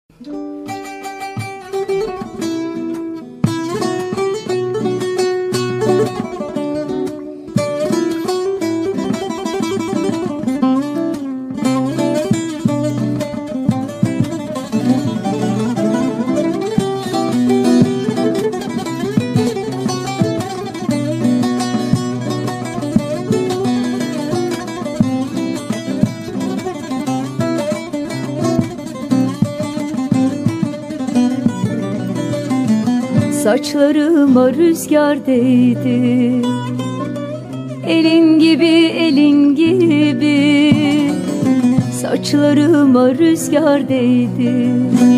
Saçlarıma rüzgar değdi, elin gibi elin gibi. Saçlarıma rüzgar değdi,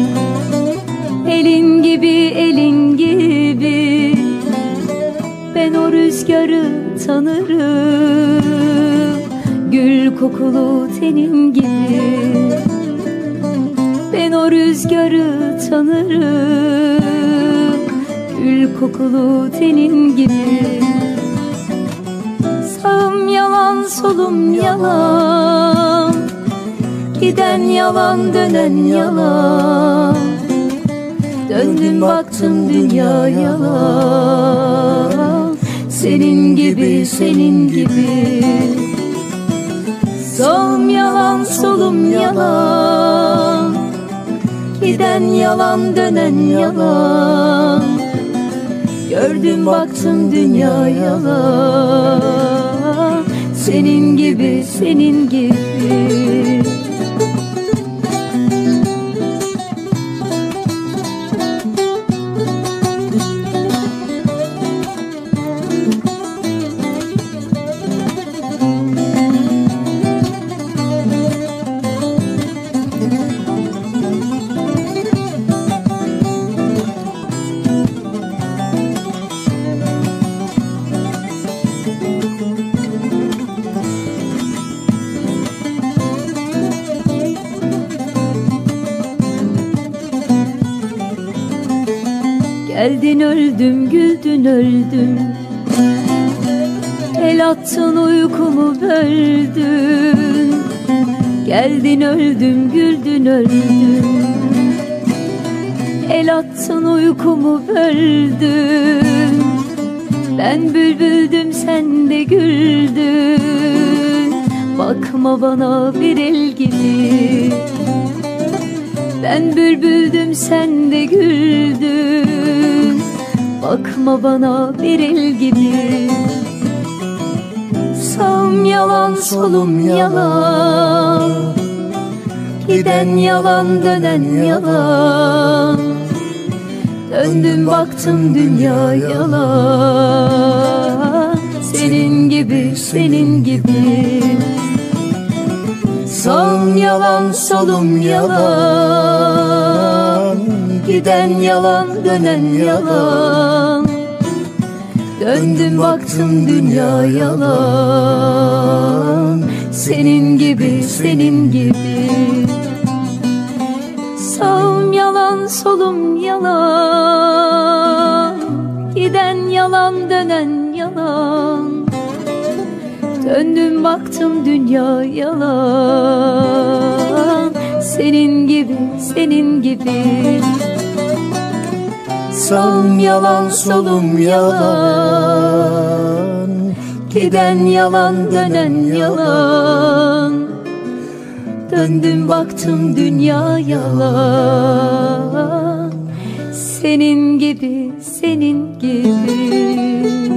elin gibi elin gibi. Ben o rüzgarı tanırım, gül kokulu tenin gibi. Ben o rüzgarı tanırım, gül kokulu tenin gibi. Sağım yalan, solum yalan, giden yalan, dönen yalan. Döndüm baktım dünya yalan, senin gibi, senin gibi. Sağım yalan, solum yalan, giden yalan, dönen yalan. Gördüm baktım dünya yalan, senin gibi, senin gibi. Geldin öldüm, güldün öldüm, el attın uykumu böldün. Geldin öldüm, güldün öldüm, el attın uykumu böldün. Ben bülbüldüm, sen de güldün, bakma bana bir el gibi. Ben bülbüldüm, sen de güldün, bakma bana bir el gibi. Sağım yalan, solum yalan, giden yalan, dönen yalan. Döndüm baktım dünya yalan, senin gibi, senin gibi. Sağım yalan, solum yalan, giden yalan, dönen yalan. Döndüm baktım dünya yalan, senin gibi, senin gibi. Sağım yalan, solum yalan, giden yalan, dönen yalan. Döndüm baktım dünya yalan, senin gibi, senin gibi. Sağım yalan, solum yalan, giden yalan, dönen yalan. Döndüm baktım dünya yalan, senin gibi, senin gibi.